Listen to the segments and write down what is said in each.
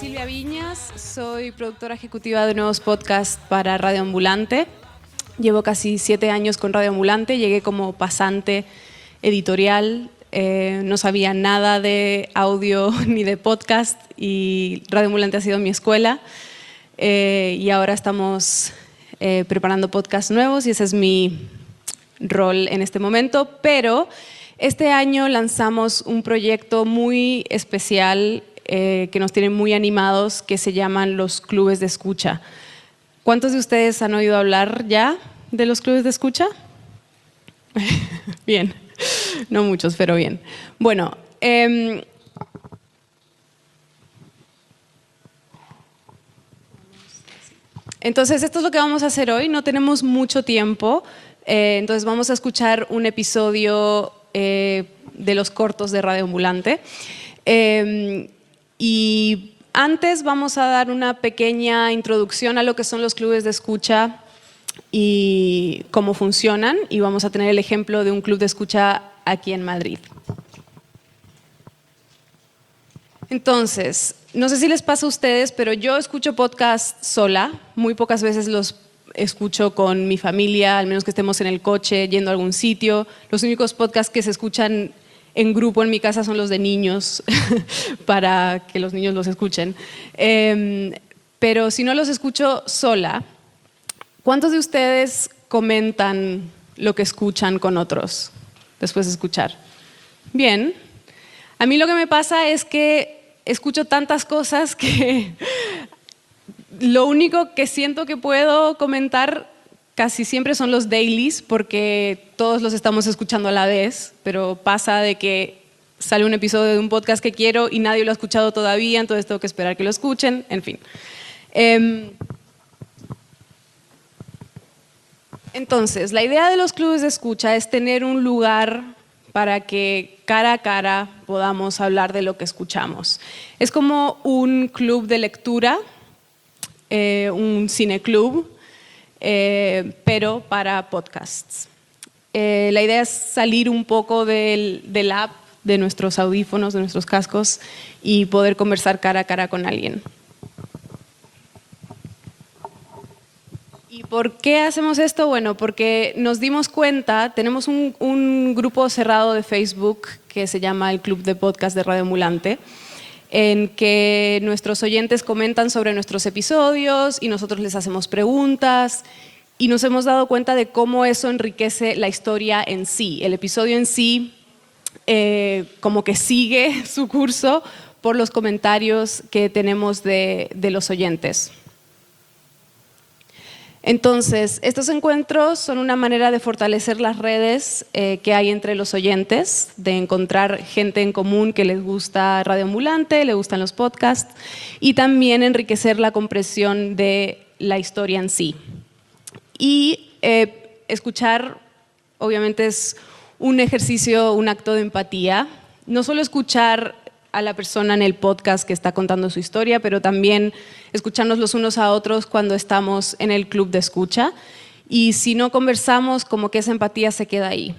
Silvia Viñas, soy productora ejecutiva de nuevos podcasts para Radio Ambulante. Llevo casi 7 años con Radio Ambulante, llegué como pasante editorial, no sabía nada de audio ni de podcast y Radio Ambulante ha sido mi escuela y ahora estamos preparando podcasts nuevos y ese es mi rol en este momento, pero este año lanzamos un proyecto muy especial que nos tiene muy animados, que se llaman los clubes de escucha. ¿Cuántos de ustedes han oído hablar ya de los clubes de escucha? Bien, no muchos, pero bien. Bueno, entonces esto es lo que vamos a hacer hoy. No tenemos mucho tiempo, entonces vamos a escuchar un episodio de los cortos de Radio Ambulante. Y antes vamos a dar una pequeña introducción a lo que son los clubes de escucha y cómo funcionan, y vamos a tener el ejemplo de un club de escucha aquí en Madrid. Entonces, no sé si les pasa a ustedes, pero yo escucho podcasts sola, muy pocas veces los escucho con mi familia, al menos que estemos en el coche, yendo a algún sitio. Los únicos podcasts que se escuchan en grupo en mi casa son los de niños, para que los niños los escuchen. Pero si no los escucho sola, ¿cuántos de ustedes comentan lo que escuchan con otros después de escuchar? Bien. A mí lo que me pasa es que escucho tantas cosas que lo único que siento que puedo comentar casi siempre son los dailies, porque todos los estamos escuchando a la vez, pero pasa de que sale un episodio de un podcast que quiero y nadie lo ha escuchado todavía, entonces tengo que esperar que lo escuchen, en fin. Entonces, la idea de los clubes de escucha es tener un lugar para que cara a cara podamos hablar de lo que escuchamos. Es como un club de lectura, un cineclub, pero para podcasts. La idea es salir un poco del app, de nuestros audífonos, de nuestros cascos y poder conversar cara a cara con alguien. ¿Y por qué hacemos esto? Bueno, porque nos dimos cuenta, tenemos un grupo cerrado de Facebook que se llama el Club de Podcast de Radio Ambulante, en que nuestros oyentes comentan sobre nuestros episodios y nosotros les hacemos preguntas y nos hemos dado cuenta de cómo eso enriquece la historia en sí. El episodio en sí como que sigue su curso por los comentarios que tenemos de los oyentes. Entonces, estos encuentros son una manera de fortalecer las redes que hay entre los oyentes, de encontrar gente en común que les gusta Radio Ambulante, le gustan los podcasts, y también enriquecer la comprensión de la historia en sí. Y escuchar, obviamente, es un ejercicio, un acto de empatía. No solo escuchar a la persona en el podcast que está contando su historia, pero también escucharnos los unos a otros cuando estamos en el club de escucha. Y si no conversamos, como que esa empatía se queda ahí.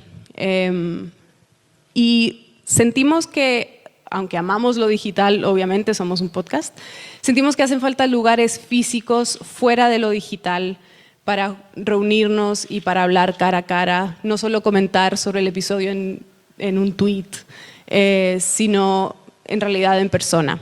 Y sentimos que, aunque amamos lo digital, obviamente somos un podcast, sentimos que hacen falta lugares físicos fuera de lo digital para reunirnos y para hablar cara a cara, no solo comentar sobre el episodio en un tweet, sino en realidad en persona.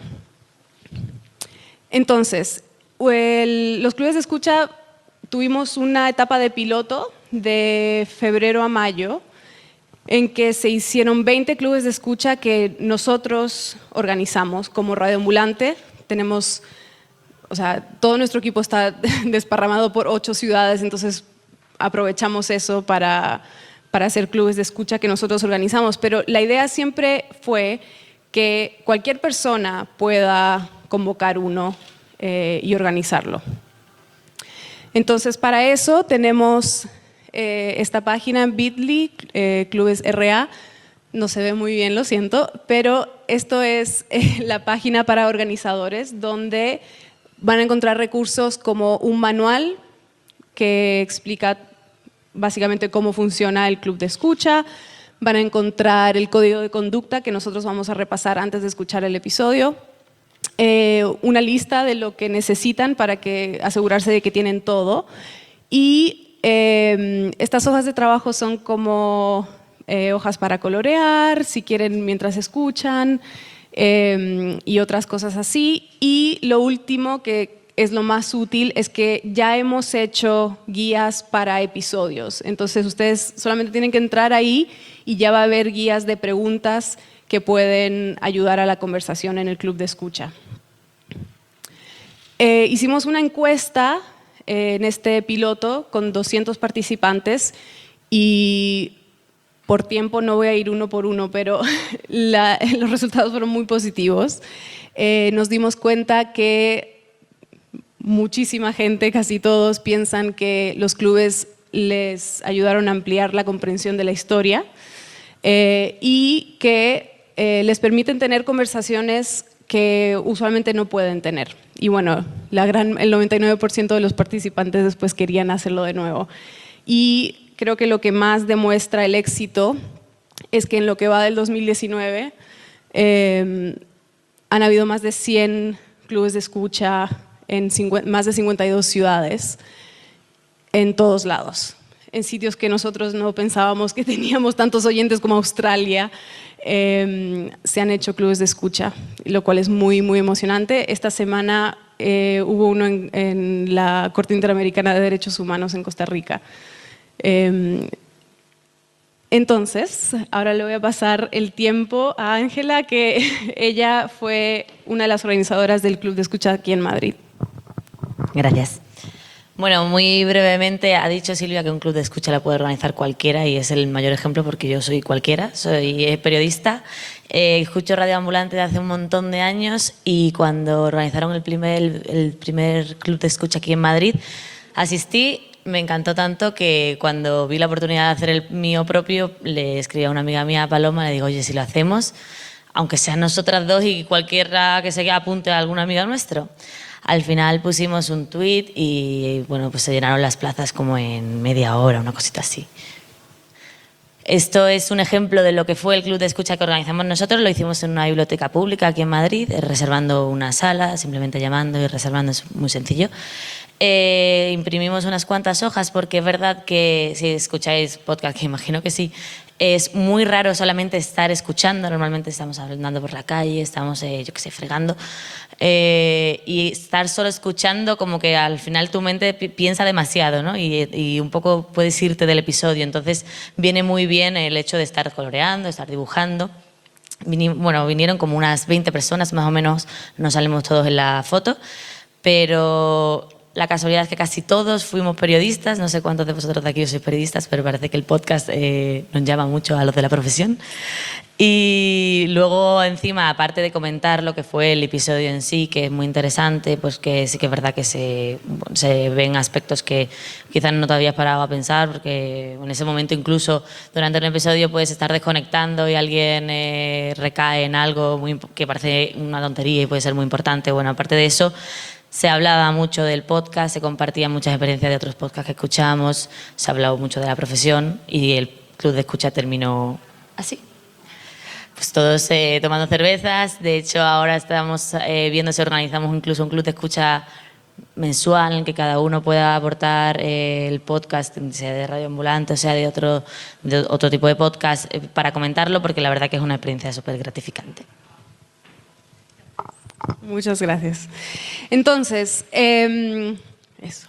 Entonces, los clubes de escucha tuvimos una etapa de piloto de febrero a mayo en que se hicieron 20 clubes de escucha que nosotros organizamos como Radio Ambulante. Tenemos, o sea, todo nuestro equipo está desparramado por 8 ciudades, entonces aprovechamos eso para hacer clubes de escucha que nosotros organizamos, pero la idea siempre fue que cualquier persona pueda convocar uno y organizarlo. Entonces, para eso tenemos esta página en Bitly, Clubes RA. No se ve muy bien, lo siento, pero esto es la página para organizadores, donde van a encontrar recursos como un manual que explica básicamente cómo funciona el club de escucha. Van a encontrar el código de conducta que nosotros vamos a repasar antes de escuchar el episodio. una lista de lo que necesitan para asegurarse de que tienen todo. Y estas hojas de trabajo son como hojas para colorear, si quieren mientras escuchan, y otras cosas así. Y lo último, que es lo más útil, es que ya hemos hecho guías para episodios. Entonces ustedes solamente tienen que entrar ahí y ya va a haber guías de preguntas que pueden ayudar a la conversación en el club de escucha. Hicimos una encuesta en este piloto con 200 participantes y por tiempo no voy a ir uno por uno, pero los resultados fueron muy positivos. Nos dimos cuenta que muchísima gente, casi todos, piensan que los clubes les ayudaron a ampliar la comprensión de la historia y que les permiten tener conversaciones que usualmente no pueden tener. Y bueno, el 99% de los participantes después querían hacerlo de nuevo. Y creo que lo que más demuestra el éxito es que en lo que va del 2019 han habido más de 100 clubes de escucha en más de 52 ciudades, en todos lados, en sitios que nosotros no pensábamos que teníamos tantos oyentes como Australia. Se han hecho clubes de escucha, lo cual es muy, muy emocionante. Esta semana hubo uno en la Corte Interamericana de Derechos Humanos en Costa Rica. Entonces, ahora le voy a pasar el tiempo a Ángela, que ella fue una de las organizadoras del Club de Escucha aquí en Madrid. Gracias. Bueno, muy brevemente ha dicho Silvia que un club de escucha la puede organizar cualquiera y es el mayor ejemplo porque yo soy cualquiera, soy periodista, escucho Radio Ambulante de hace un montón de años y cuando organizaron el primer club de escucha aquí en Madrid asistí. Me encantó tanto que cuando vi la oportunidad de hacer el mío propio, le escribí a una amiga mía, Paloma, le digo, oye, si lo hacemos, aunque sean nosotras dos y cualquiera que se apunte a algún amigo nuestro. Al final pusimos un tuit y bueno, pues se llenaron las plazas como en media hora, una cosita así. Esto es un ejemplo de lo que fue el club de escucha que organizamos nosotros. Lo hicimos en una biblioteca pública aquí en Madrid, reservando una sala, simplemente llamando y reservando, es muy sencillo. Imprimimos unas cuantas hojas porque es verdad que si escucháis podcast, que imagino que sí, es muy raro solamente estar escuchando. Normalmente estamos andando por la calle, estamos, yo qué sé, fregando. Y estar solo escuchando, como que al final tu mente piensa demasiado, ¿no? Y un poco puedes irte del episodio. Entonces viene muy bien el hecho de estar coloreando, estar dibujando. Vinieron como unas 20 personas, más o menos nos salimos todos en la foto, pero la casualidad es que casi todos fuimos periodistas. No sé cuántos de vosotros de aquí sois periodistas, pero parece que el podcast nos llama mucho a los de la profesión. Y luego, encima, aparte de comentar lo que fue el episodio en sí, que es muy interesante, pues que sí que es verdad que se ven aspectos que quizás no te habías parado a pensar, porque en ese momento incluso durante el episodio puedes estar desconectando y alguien recae en algo que parece una tontería y puede ser muy importante. Bueno, aparte de eso, se hablaba mucho del podcast, se compartían muchas experiencias de otros podcasts que escuchamos, se ha hablado mucho de la profesión y el club de escucha terminó así. Pues todos tomando cervezas. De hecho, ahora estamos viendo si organizamos incluso un club de escucha mensual en que cada uno pueda aportar el podcast, sea de Radio Ambulante o sea de otro tipo de podcast, para comentarlo, porque la verdad que es una experiencia súper gratificante. Muchas gracias. Entonces, eso.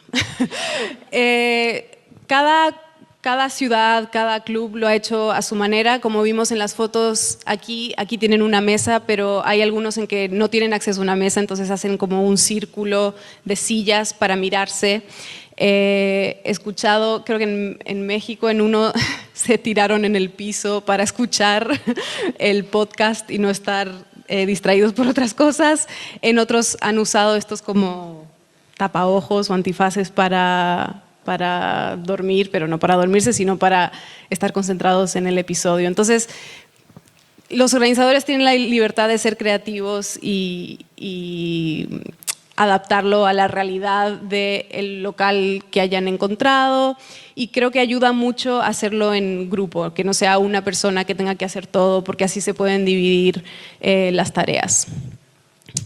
Cada ciudad, cada club lo ha hecho a su manera. Como vimos en las fotos, aquí tienen una mesa, pero hay algunos en que no tienen acceso a una mesa, entonces hacen como un círculo de sillas para mirarse. He escuchado, creo que en México, en uno se tiraron en el piso para escuchar el podcast y no estar distraídos por otras cosas. En otros han usado estos como tapaojos o antifaces para dormir, pero no para dormirse, sino para estar concentrados en el episodio. Entonces, los organizadores tienen la libertad de ser creativos y adaptarlo a la realidad del local que hayan encontrado, y creo que ayuda mucho hacerlo en grupo, que no sea una persona que tenga que hacer todo, porque así se pueden dividir las tareas.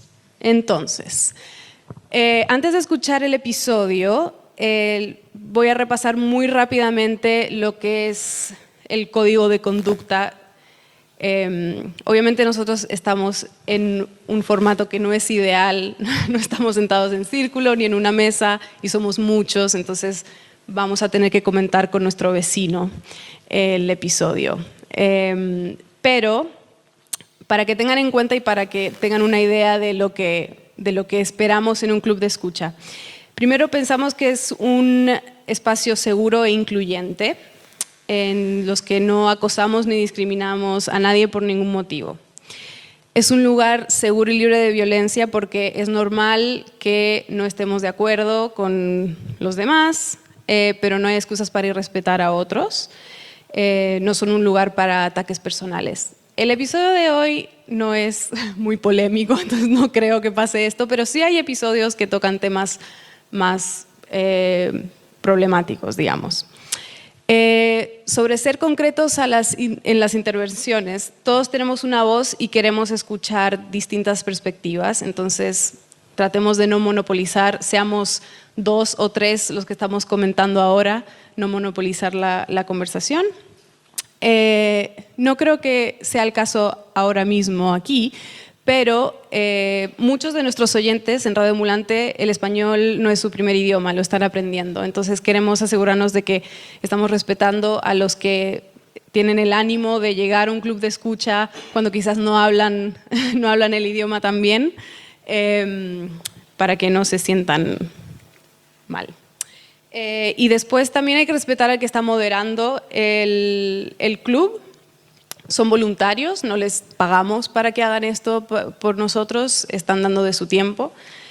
Entonces, antes de escuchar el episodio, voy a repasar muy rápidamente lo que es el código de conducta. Obviamente nosotros estamos en un formato que no es ideal, no estamos sentados en círculo ni en una mesa y somos muchos, entonces vamos a tener que comentar con nuestro vecino el episodio. Pero para que tengan en cuenta y para que tengan una idea de lo que esperamos en un club de escucha. Primero, pensamos que es un espacio seguro e incluyente en los que no acosamos ni discriminamos a nadie por ningún motivo. Es un lugar seguro y libre de violencia porque es normal que no estemos de acuerdo con los demás, pero no hay excusas para irrespetar a otros. No son un lugar para ataques personales. El episodio de hoy no es muy polémico, entonces no creo que pase esto, pero sí hay episodios que tocan temas más problemáticos, digamos. Sobre ser concretos en las intervenciones, todos tenemos una voz y queremos escuchar distintas perspectivas, entonces tratemos de no monopolizar, seamos 2 o 3 los que estamos comentando ahora, no monopolizar la conversación. No creo que sea el caso ahora mismo aquí, pero muchos de nuestros oyentes en Radio Ambulante, el español no es su primer idioma, lo están aprendiendo. Entonces queremos asegurarnos de que estamos respetando a los que tienen el ánimo de llegar a un club de escucha cuando quizás no hablan el idioma tan bien, para que no se sientan mal. Y después también hay que respetar al que está moderando el club. Son voluntarios, no les pagamos para que hagan esto por nosotros, están dando de su tiempo.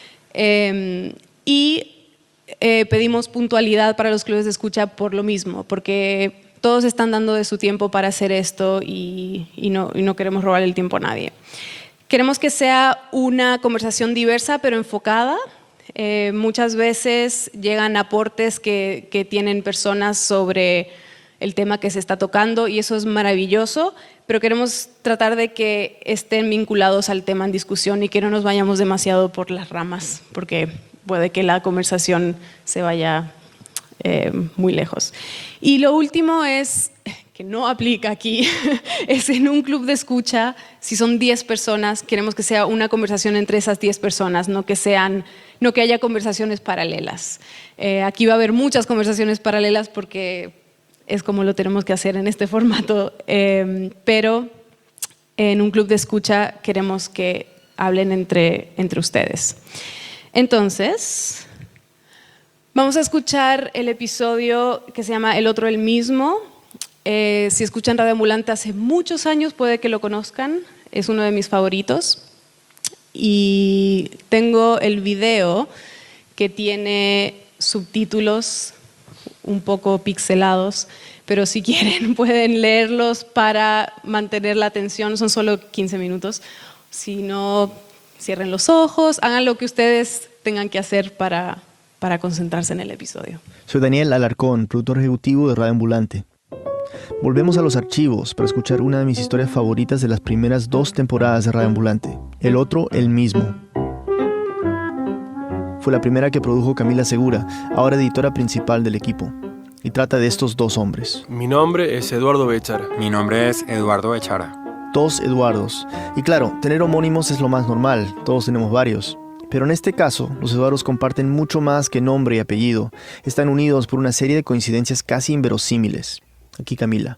Pedimos puntualidad para los clubes de escucha por lo mismo, porque todos están dando de su tiempo para hacer esto y no queremos robar el tiempo a nadie. Queremos que sea una conversación diversa pero enfocada. Muchas veces llegan aportes que tienen personas sobre el tema que se está tocando y eso es maravilloso, pero queremos tratar de que estén vinculados al tema en discusión y que no nos vayamos demasiado por las ramas, porque puede que la conversación se vaya muy lejos. Y lo último es, que no aplica aquí, es en un club de escucha, si son 10 personas, queremos que sea una conversación entre esas 10 personas, no que haya conversaciones paralelas. Aquí va a haber muchas conversaciones paralelas porque es como lo tenemos que hacer en este formato, pero en un club de escucha queremos que hablen entre ustedes. Entonces, vamos a escuchar el episodio que se llama El otro el mismo. Si escuchan Radio Ambulante hace muchos años, puede que lo conozcan, es uno de mis favoritos. Y tengo el video que tiene subtítulos un poco pixelados, pero si quieren pueden leerlos para mantener la atención, son solo 15 minutos. Si no, cierren los ojos, hagan lo que ustedes tengan que hacer para concentrarse en el episodio. Soy Daniel Alarcón, productor ejecutivo de Radio Ambulante. Volvemos a los archivos para escuchar una de mis historias favoritas de las primeras 2 temporadas de Radio Ambulante, El otro, el mismo. Fue la primera que produjo Camila Segura, ahora editora principal del equipo, y trata de estos 2 hombres. Mi nombre es Eduardo Bechara. Mi nombre es Eduardo Bechara. 2 Eduardos. Y claro, tener homónimos es lo más normal, todos tenemos varios. Pero en este caso, los Eduardos comparten mucho más que nombre y apellido. Están unidos por una serie de coincidencias casi inverosímiles. Aquí Camila.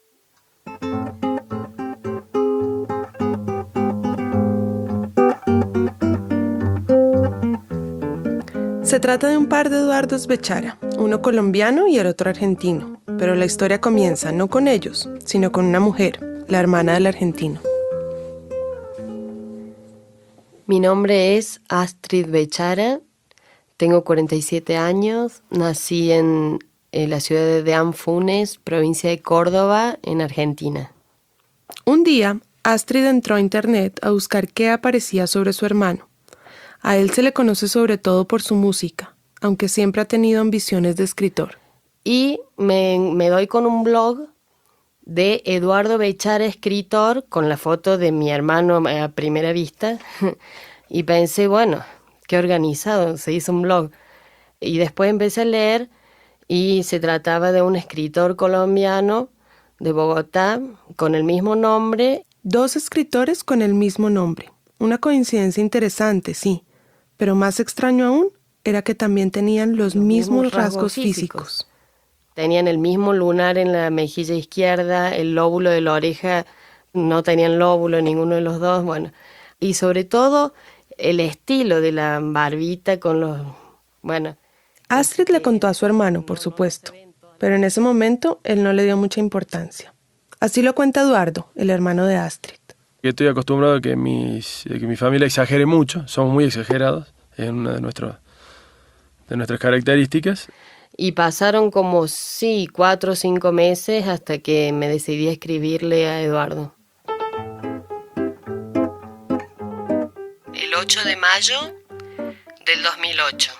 Se trata de un par de Eduardos Bechara, uno colombiano y el otro argentino, pero la historia comienza no con ellos, sino con una mujer, la hermana del argentino. Mi nombre es Astrid Bechara, tengo 47 años, nací en la ciudad de Anfunes, provincia de Córdoba, en Argentina. Un día, Astrid entró a internet a buscar qué aparecía sobre su hermano. A él se le conoce sobre todo por su música, aunque siempre ha tenido ambiciones de escritor. Y me doy con un blog de Eduardo Bechara, escritor, con la foto de mi hermano a primera vista. Y pensé, bueno, qué organizado, se hizo un blog. Y después empecé a leer y se trataba de un escritor colombiano de Bogotá con el mismo nombre. 2 escritores con el mismo nombre. Una coincidencia interesante, sí, pero más extraño aún era que también tenían los mismos rasgos físicos. Tenían el mismo lunar en la mejilla izquierda, el lóbulo de la oreja, no tenían lóbulo ninguno de los dos, bueno. Y sobre todo el estilo de la barbita con los... Bueno. Astrid le contó a su hermano, por supuesto, pero en ese momento él no le dio mucha importancia. Así lo cuenta Eduardo, el hermano de Astrid. Estoy acostumbrado a que mi familia exagere mucho, somos muy exagerados, es una de nuestras características. Y pasaron como, 4 o 5 meses hasta que me decidí a escribirle a Eduardo. El 8 de mayo del 2008.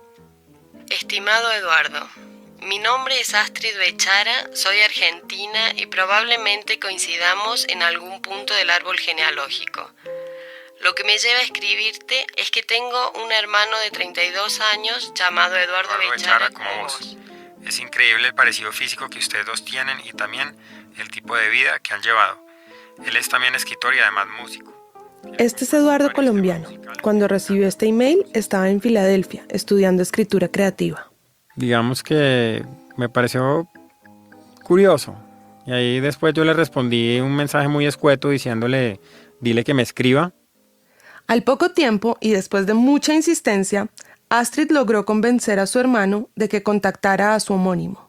Estimado Eduardo, mi nombre es Astrid Bechara, soy argentina y probablemente coincidamos en algún punto del árbol genealógico. Lo que me lleva a escribirte es que tengo un hermano de 32 años llamado Eduardo Bechara como vos. Es increíble el parecido físico que ustedes dos tienen y también el tipo de vida que han llevado. Él es también escritor y además músico. Este es Eduardo colombiano. Cuando recibió este email estaba en Filadelfia estudiando escritura creativa. Digamos que me pareció curioso. Y ahí después yo le respondí un mensaje muy escueto diciéndole, dile que me escriba. Al poco tiempo y después de mucha insistencia, Astrid logró convencer a su hermano de que contactara a su homónimo.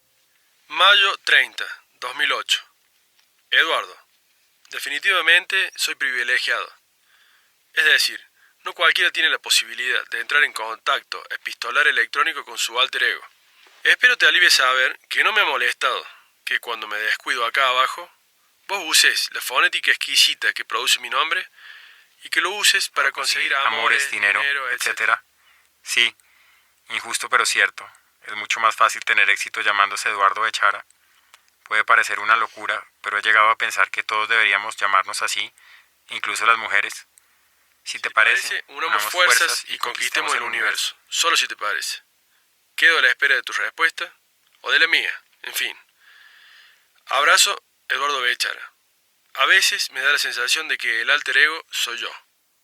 Mayo 30, 2008. Eduardo, definitivamente soy privilegiado. Es decir, no cualquiera tiene la posibilidad de entrar en contacto epistolar electrónico con su alter ego. Espero te alivie saber que no me ha molestado que cuando me descuido acá abajo, vos uses la fonética exquisita que produce mi nombre y que lo uses para conseguir amores, dinero, etc. Sí, injusto pero cierto. Es mucho más fácil tener éxito llamándose Eduardo Bechara. Puede parecer una locura, pero he llegado a pensar que todos deberíamos llamarnos así, incluso las mujeres. Si te parece, unamos fuerzas y conquistemos el universo. Solo si te parece. Quedo a la espera de tu respuesta o de la mía, en fin. Abrazo, Eduardo Bechara. A veces me da la sensación de que el alter ego soy yo.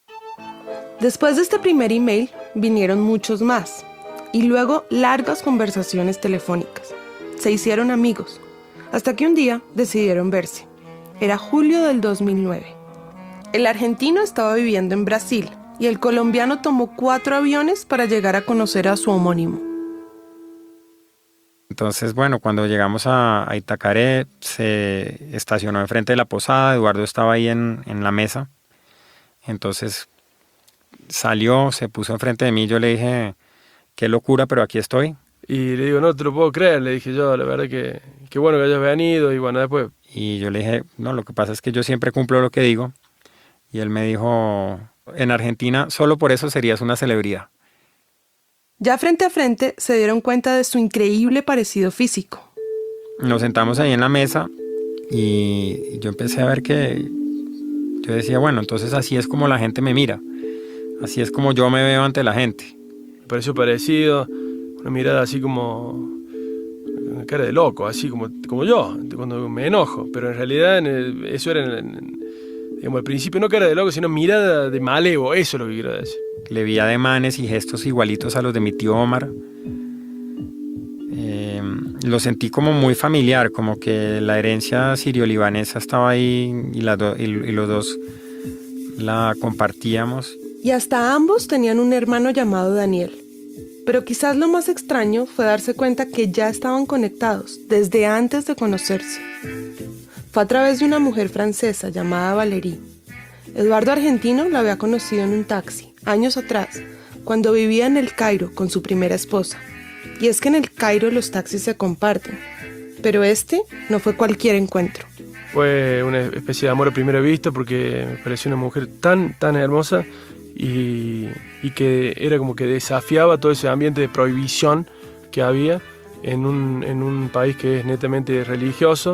Después de este primer email vinieron muchos más y luego largas conversaciones telefónicas. Se hicieron amigos, hasta que un día decidieron verse. Era julio del 2009. El argentino estaba viviendo en Brasil y el colombiano tomó 4 aviones para llegar a conocer a su homónimo. Entonces, bueno, cuando llegamos a Itacaré, se estacionó enfrente de la posada, Eduardo estaba ahí en la mesa. Entonces salió, se puso enfrente de mí, yo le dije, qué locura, pero aquí estoy. Y le digo, no te lo puedo creer, le dije yo, la verdad que qué bueno que hayas venido y bueno, después... Y yo le dije, no, lo que pasa es que yo siempre cumplo lo que digo. Y él me dijo, en Argentina solo por eso serías una celebridad. Ya frente a frente se dieron cuenta de su increíble parecido físico. Nos sentamos ahí en la mesa y yo empecé a ver que... Yo decía, bueno, entonces así es como la gente me mira. Así es como yo me veo ante la gente. Me pareció parecido, una mirada así como... una cara de loco, así como yo, cuando me enojo. Pero en realidad eso era, digamos, al principio no cara de loco, sino mirada de malevo, eso es lo que quiero decir. Le vi ademanes y gestos igualitos a los de mi tío Omar. Lo sentí como muy familiar, como que la herencia sirio-libanesa estaba ahí y los dos la compartíamos. Y hasta ambos tenían un hermano llamado Daniel. Pero quizás lo más extraño fue darse cuenta que ya estaban conectados desde antes de conocerse. Fue a través de una mujer francesa llamada Valérie. Eduardo argentino la había conocido en un taxi, años atrás, cuando vivía en el Cairo con su primera esposa. Y es que en el Cairo los taxis se comparten, pero este no fue cualquier encuentro. Fue una especie de amor a primera vista porque me pareció una mujer tan hermosa y que era como que desafiaba todo ese ambiente de prohibición que había en un país que es netamente religioso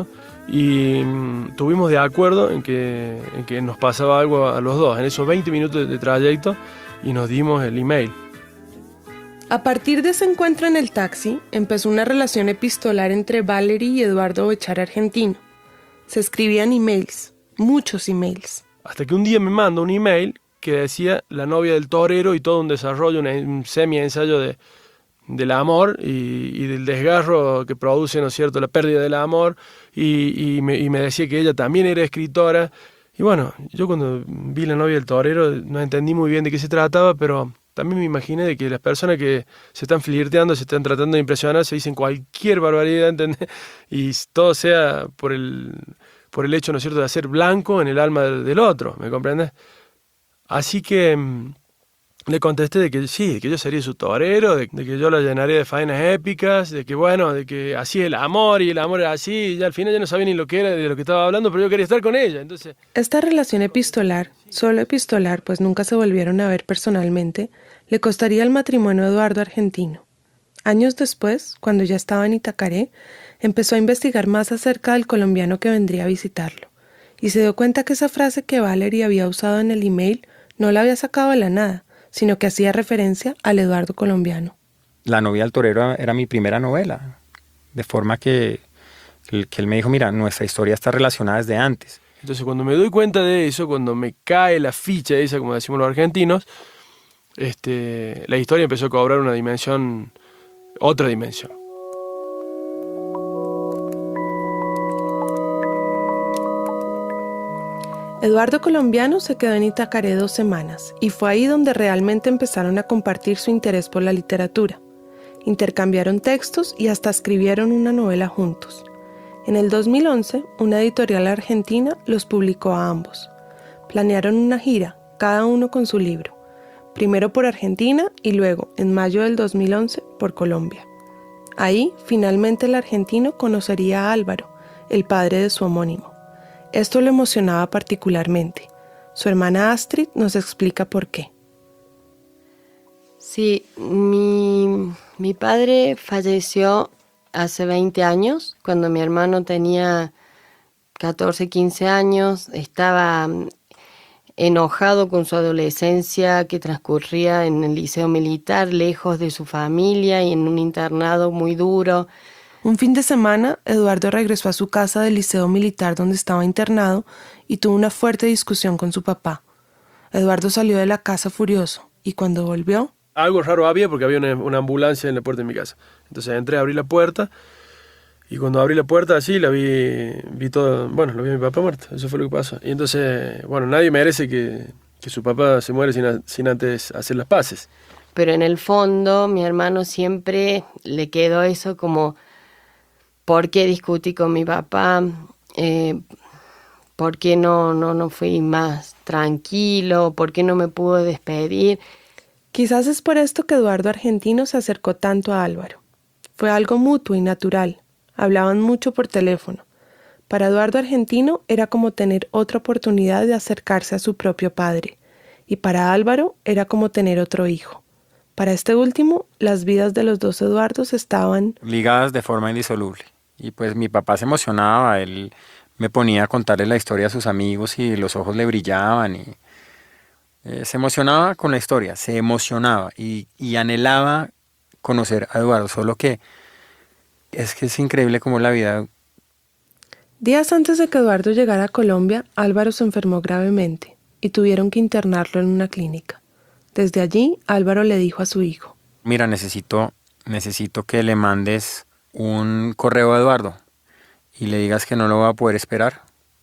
y tuvimos de acuerdo en que nos pasaba algo a los dos en esos 20 minutos de trayecto y nos dimos el email. A partir de ese encuentro en el taxi, empezó una relación epistolar entre Valerie y Eduardo Bechara argentino. Se escribían emails, muchos emails. Hasta que un día me manda un email que decía la novia del torero y todo un desarrollo, un semi-ensayo del amor y del desgarro que produce, ¿no es cierto?, la pérdida del amor, y me decía que ella también era escritora. Y bueno, yo cuando vi la novia del torero no entendí muy bien de qué se trataba, pero también me imaginé de que las personas que se están flirteando, se están tratando de impresionar, se dicen cualquier barbaridad, ¿entendés? Y todo sea por el hecho, ¿no es cierto?, de hacer blanco en el alma del otro, ¿me comprendes? Así que le contesté de que sí, de que yo sería su torero, de que yo la llenaría de faenas épicas, de que bueno, de que así es el amor y el amor era así, y ya al final ya no sabía ni lo que era, de lo que estaba hablando, pero yo quería estar con ella, entonces... Esta relación epistolar, solo epistolar, pues nunca se volvieron a ver personalmente, le costaría el matrimonio a Eduardo argentino. Años después, cuando ya estaba en Itacaré, empezó a investigar más acerca del colombiano que vendría a visitarlo, y se dio cuenta que esa frase que Valerie había usado en el email no la había sacado de la nada, sino que hacía referencia al Eduardo colombiano. La novia del torero era mi primera novela, de forma que él me dijo, mira, nuestra historia está relacionada desde antes. Entonces cuando me doy cuenta de eso, cuando me cae la ficha esa, como decimos los argentinos, la historia empezó a cobrar una dimensión, otra dimensión. Eduardo colombiano se quedó en Itacaré 2 semanas y fue ahí donde realmente empezaron a compartir su interés por la literatura. Intercambiaron textos y hasta escribieron una novela juntos. En el 2011, una editorial argentina los publicó a ambos. Planearon una gira, cada uno con su libro. Primero por Argentina y luego, en mayo del 2011, por Colombia. Ahí, finalmente el argentino conocería a Álvaro, el padre de su homónimo. Esto lo emocionaba particularmente. Su hermana Astrid nos explica por qué. Sí, mi padre falleció hace 20 años, cuando mi hermano tenía 14, 15 años. Estaba enojado con su adolescencia que transcurría en el liceo militar, lejos de su familia y en un internado muy duro. Un fin de semana, Eduardo regresó a su casa del liceo militar donde estaba internado y tuvo una fuerte discusión con su papá. Eduardo salió de la casa furioso y cuando volvió... Algo raro había porque había una ambulancia en la puerta de mi casa. Entonces entré, abrí la puerta y cuando abrí la puerta así la vi todo, bueno, lo vi a mi papá muerto, eso fue lo que pasó. Y entonces, bueno, nadie merece que su papá se muere sin antes hacer las paces. Pero en el fondo mi hermano siempre le quedó eso como... ¿Por qué discutí con mi papá? ¿Por qué no fui más tranquilo? ¿Por qué no me pudo despedir? Quizás es por esto que Eduardo argentino se acercó tanto a Álvaro. Fue algo mutuo y natural. Hablaban mucho por teléfono. Para Eduardo argentino era como tener otra oportunidad de acercarse a su propio padre. Y para Álvaro era como tener otro hijo. Para este último, las vidas de los dos Eduardos estaban... ligadas de forma indisoluble. Y pues mi papá se emocionaba, él me ponía a contarle la historia a sus amigos y los ojos le brillaban y se emocionaba con la historia, se emocionaba y anhelaba conocer a Eduardo, solo que es increíble cómo la vida... Días antes de que Eduardo llegara a Colombia, Álvaro se enfermó gravemente y tuvieron que internarlo en una clínica. Desde allí, Álvaro le dijo a su hijo: mira, necesito que le mandes un correo a Eduardo y le digas que no lo va a poder esperar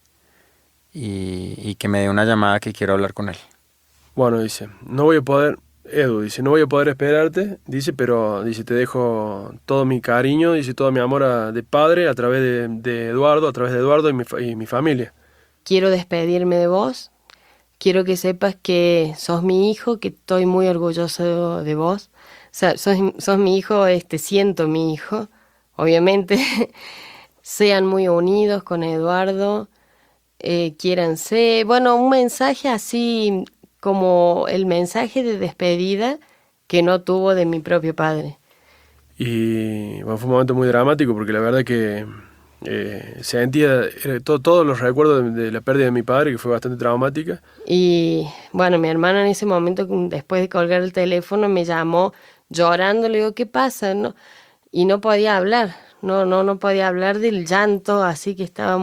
y que me dé una llamada, que quiero hablar con él. Bueno, dice, no voy a poder esperarte, dice, pero dice, te dejo todo mi cariño, dice, todo mi amor de padre a través de Eduardo, a través de Eduardo y mi familia. Quiero despedirme de vos, quiero que sepas que sos mi hijo, que estoy muy orgulloso de vos. O sea, sos mi hijo, siento mi hijo. Obviamente, sean muy unidos con Eduardo, quiéranse. Bueno, un mensaje así como el mensaje de despedida que no tuvo de mi propio padre. Y bueno, fue un momento muy dramático porque la verdad que Sentía todos los recuerdos de la pérdida de mi padre, que fue bastante traumática. Y bueno, mi hermano en ese momento, después de colgar el teléfono, me llamó llorando. Le digo, ¿qué pasa? No, y no podía hablar, no podía hablar del llanto, así que estaba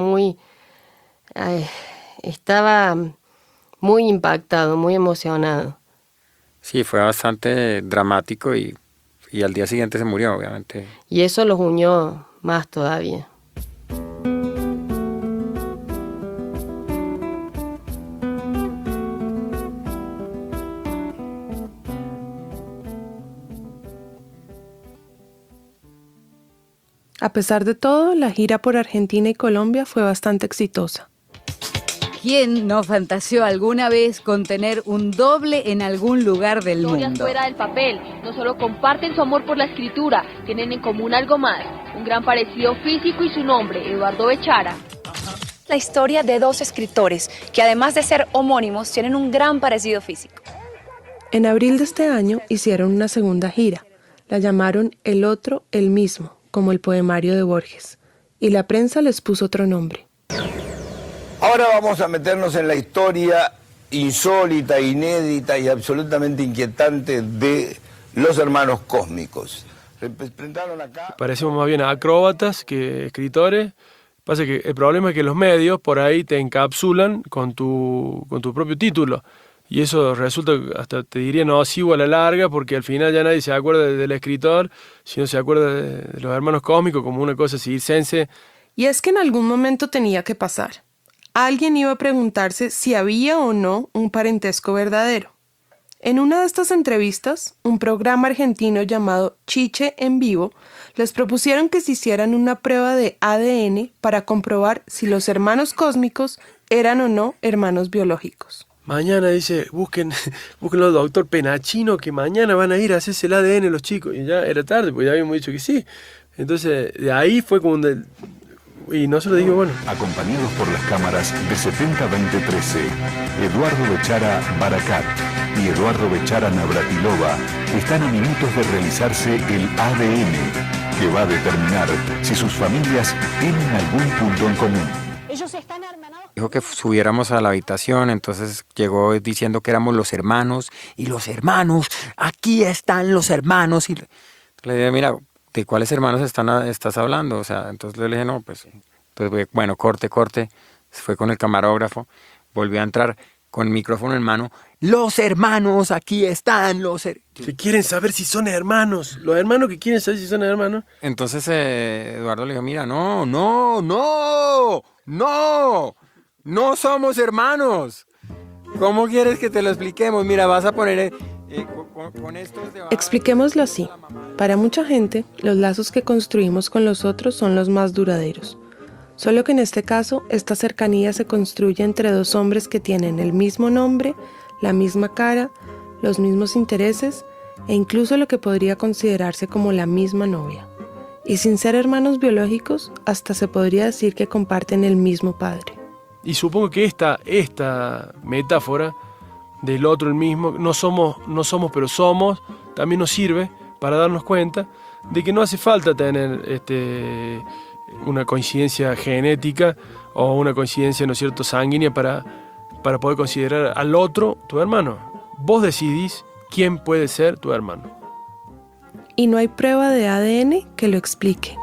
muy impactado, muy emocionado. Sí, fue bastante dramático y al día siguiente se murió, obviamente. Y eso los unió más todavía. A pesar de todo, la gira por Argentina y Colombia fue bastante exitosa. ¿Quién no fantaseó alguna vez con tener un doble en algún lugar del Historias mundo? fuera del papel, no solo comparten su amor por la escritura, tienen en común algo más, un gran parecido físico y su nombre, Eduardo Bechara. La historia de dos escritores que además de ser homónimos tienen un gran parecido físico. En abril de este año hicieron una segunda gira. La llamaron El otro, el mismo, como el poemario de Borges. Y la prensa les puso otro nombre. Ahora vamos a meternos en la historia insólita, inédita y absolutamente inquietante de los hermanos cósmicos. Representaron acá... Parecemos más bien acróbatas que escritores. Pasa que el problema es que los medios por ahí te encapsulan con tu propio título. Y eso resulta, hasta te diría, nocivo a la larga, porque al final ya nadie se acuerda del escritor, sino se acuerda de los hermanos cósmicos como una cosa circense. Y es que en algún momento tenía que pasar. Alguien iba a preguntarse si había o no un parentesco verdadero. En una de estas entrevistas, un programa argentino llamado Chiche en Vivo les propusieron que se hicieran una prueba de ADN para comprobar si los hermanos cósmicos eran o no hermanos biológicos. Mañana dice, búsquenlo al doctor Penachino, que mañana van a ir a hacerse el ADN los chicos. Y ya era tarde, porque ya habíamos dicho que sí. Entonces, de ahí fue como y nosotros dijimos, bueno. Acompañados por las cámaras de 70-20-13, Eduardo Bechara Barakat y Eduardo Bechara Navratilova están a minutos de realizarse el ADN, que va a determinar si sus familias tienen algún punto en común. Ellos están hermanados. Dijo que subiéramos a la habitación, entonces llegó diciendo que éramos los hermanos, y los hermanos, aquí están los hermanos. Y le dije, mira, ¿de cuáles hermanos estás hablando? O sea, entonces le dije, no, pues, entonces, bueno, corte, se fue con el camarógrafo, volvió a entrar con el micrófono en mano, los hermanos, aquí están los que quieren saber si son hermanos, los hermanos que quieren saber si son hermanos. Entonces Eduardo le dijo, mira, no somos hermanos. ¿Cómo quieres que te lo expliquemos? Mira, vas a poner... con estos Expliquémoslo así. Para mucha gente, los lazos que construimos con los otros son los más duraderos. Solo que en este caso, esta cercanía se construye entre dos hombres que tienen el mismo nombre, la misma cara, los mismos intereses e incluso lo que podría considerarse como la misma novia. Y sin ser hermanos biológicos, hasta se podría decir que comparten el mismo padre. Y supongo que esta metáfora del otro el mismo, no somos pero somos, también nos sirve para darnos cuenta de que no hace falta tener una coincidencia genética o una coincidencia, ¿no es cierto?, sanguínea para poder considerar al otro tu hermano. Vos decidís quién puede ser tu hermano. Y no hay prueba de ADN que lo explique.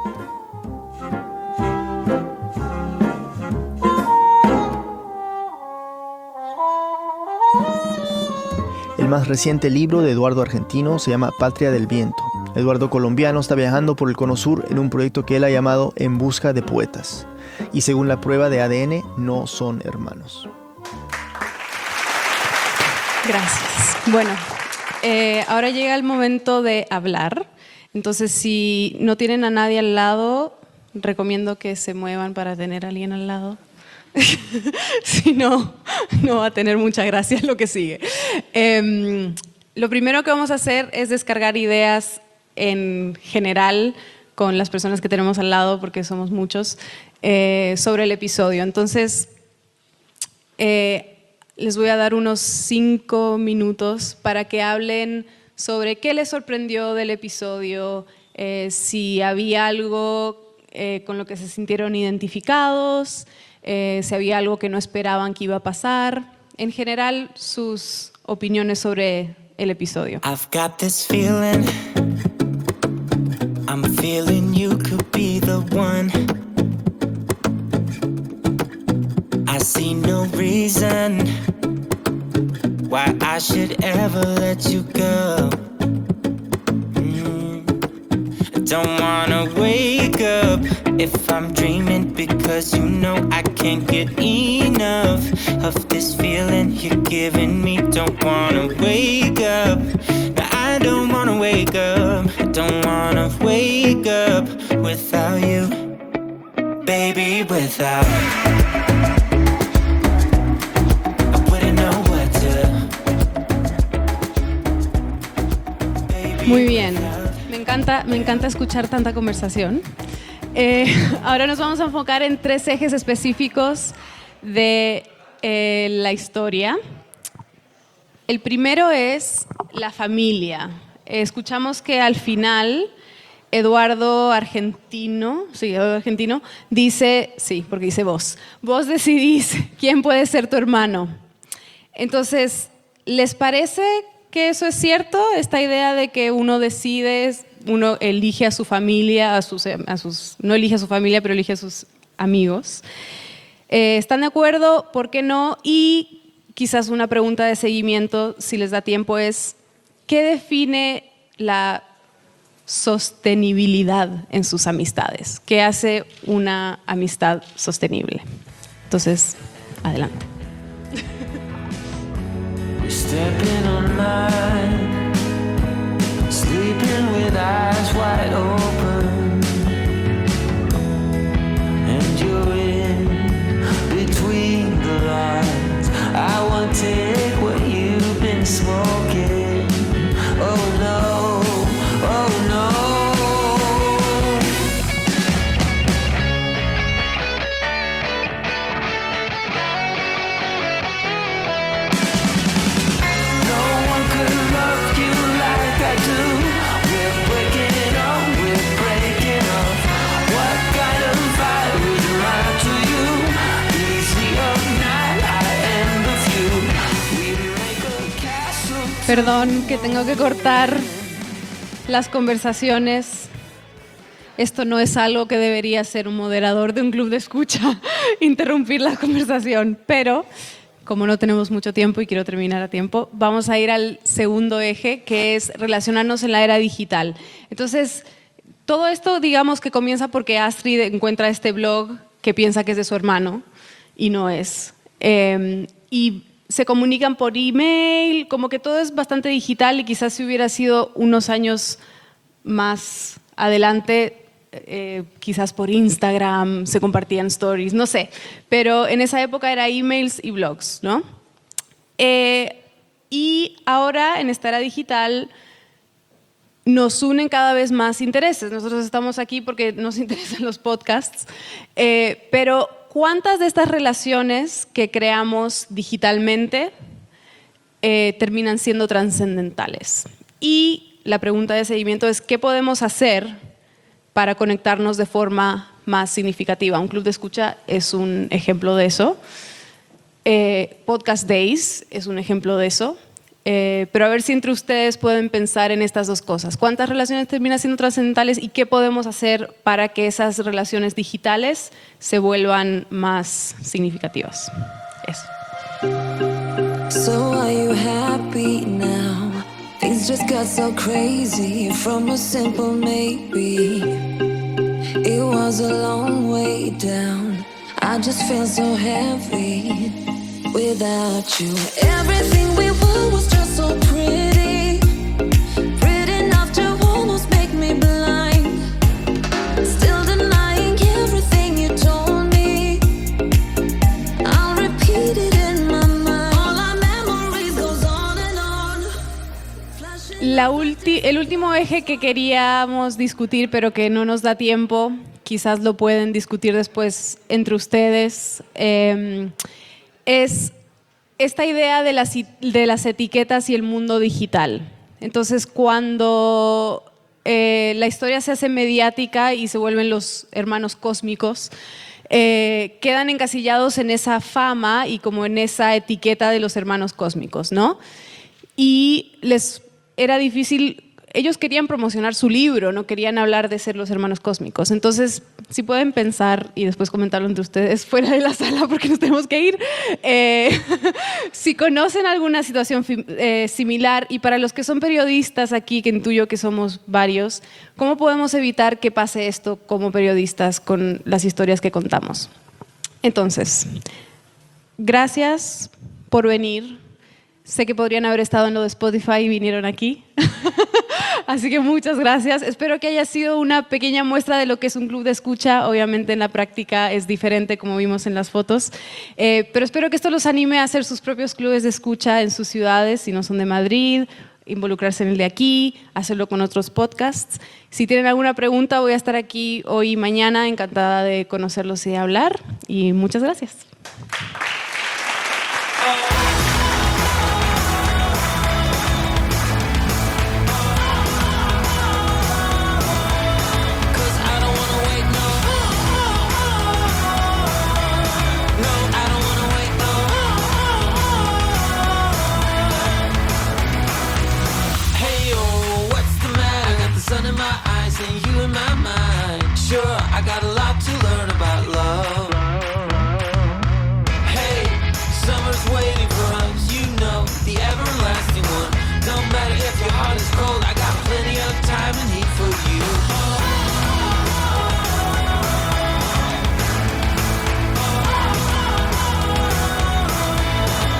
El más reciente libro de Eduardo Argentino se llama Patria del Viento. Eduardo colombiano está viajando por el Cono Sur en un proyecto que él ha llamado En Busca de Poetas. Y según la prueba de ADN, no son hermanos. Gracias. Bueno, ahora llega el momento de hablar. Entonces, si no tienen a nadie al lado, recomiendo que se muevan para tener a alguien al lado. Si no, no va a tener mucha gracia lo que sigue. Lo primero que vamos a hacer es descargar ideas en general con las personas que tenemos al lado, porque somos muchos, sobre el episodio. Entonces, les voy a dar unos 5 minutos para que hablen sobre qué les sorprendió del episodio, si había algo con lo que se sintieron identificados, si había algo que no esperaban que iba a pasar. En general, sus opiniones sobre el episodio. I've got this feeling, I'm feeling you could be the one. I see no reason why I should ever let you go. Don't wanna wake up if I'm dreaming, because you know I can't get enough of this feeling you're giving me. Don't wanna wake up, no, I don't wanna wake up. Don't wanna wake up without you, baby, without I wouldn't know what to. Muy bien. Me encanta escuchar tanta conversación. Ahora nos vamos a enfocar en 3 ejes específicos de la historia. El primero es la familia. Escuchamos que al final Eduardo Argentino dice, sí, porque dice vos decidís quién puede ser tu hermano. Entonces, ¿les parece que eso es cierto? Esta idea de que uno decide, uno elige a su familia, no elige a su familia, pero elige a sus amigos. ¿Están de acuerdo? ¿Por qué no? Y quizás una pregunta de seguimiento, si les da tiempo, es ¿qué define la sostenibilidad en sus amistades? ¿Qué hace una amistad sostenible? Entonces, adelante. Stepping on mine, sleeping with eyes wide open, and you're in between the lines. I won't take what you've been smoking. Oh no, oh no. Perdón que tengo que cortar las conversaciones. Esto no es algo que debería ser un moderador de un club de escucha, interrumpir la conversación, pero como no tenemos mucho tiempo y quiero terminar a tiempo, vamos a ir al segundo eje, que es relacionarnos en la era digital. Entonces, todo esto, digamos que comienza porque Astrid encuentra este blog que piensa que es de su hermano y no es. Y se comunican por email, como que todo es bastante digital, y quizás si hubiera sido unos años más adelante, quizás por Instagram se compartían stories, no sé, pero en esa época era emails y blogs, ¿no? Y ahora en esta era digital nos unen cada vez más intereses. Nosotros estamos aquí porque nos interesan los podcasts, pero ¿cuántas de estas relaciones que creamos digitalmente terminan siendo trascendentales? Y la pregunta de seguimiento es, ¿qué podemos hacer para conectarnos de forma más significativa? Un club de escucha es un ejemplo de eso. Podcast Days es un ejemplo de eso. Pero a ver si entre ustedes pueden pensar en estas dos cosas. ¿Cuántas relaciones terminan siendo trascendentales y qué podemos hacer para que esas relaciones digitales se vuelvan más significativas? Eso. So are you happy now? Things just got so crazy from a simple maybe. It was a long way down. I just feel so heavy without you. Everything we were was just so pretty, pretty enough to almost make me blind. Still denying everything you told me. I'll repeat it in my mind. All our memories goes on and on. El último eje que queríamos discutir, pero que no nos da tiempo, quizás lo pueden discutir después entre ustedes, es esta idea de las etiquetas y el mundo digital. Entonces, cuando la historia se hace mediática y se vuelven los hermanos cósmicos, quedan encasillados en esa fama y como en esa etiqueta de los hermanos cósmicos, ¿no? Y les era difícil. Ellos querían promocionar su libro, no querían hablar de ser los hermanos cósmicos. Entonces, si pueden pensar y después comentarlo entre ustedes fuera de la sala porque nos tenemos que ir, si conocen alguna situación similar, y para los que son periodistas aquí, que intuyo que somos varios, ¿cómo podemos evitar que pase esto como periodistas con las historias que contamos? Entonces, gracias por venir. Sé que podrían haber estado en lo de Spotify y vinieron aquí. Así que muchas gracias. Espero que haya sido una pequeña muestra de lo que es un club de escucha. Obviamente en la práctica es diferente, como vimos en las fotos. Pero espero que esto los anime a hacer sus propios clubes de escucha en sus ciudades, si no son de Madrid, involucrarse en el de aquí, hacerlo con otros podcasts. Si tienen alguna pregunta, voy a estar aquí hoy y mañana. Encantada de conocerlos y de hablar. Y muchas gracias. I got a lot to learn about love. Hey, summer's waiting for us, you know, the everlasting one. Don't matter if your heart is cold, I got plenty of time and heat for you.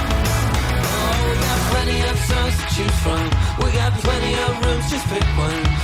Oh, we got plenty of suns to choose from. We got plenty of rooms, just pick one.